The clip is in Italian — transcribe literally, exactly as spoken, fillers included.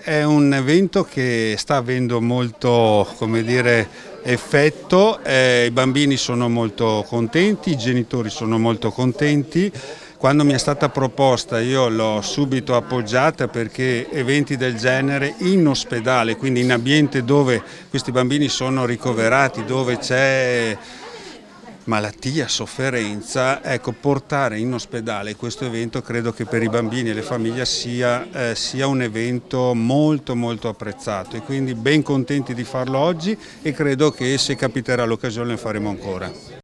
è un evento che sta avendo molto, come dire, effetto, eh, i bambini sono molto contenti, i genitori sono molto contenti. Quando mi è stata proposta io l'ho subito appoggiata, perché eventi del genere in ospedale, quindi in ambiente dove questi bambini sono ricoverati, dove c'è malattia, sofferenza, ecco, portare in ospedale questo evento credo che per i bambini e le famiglie sia, eh, sia un evento molto molto apprezzato, e quindi ben contenti di farlo oggi, e credo che se capiterà l'occasione lo faremo ancora.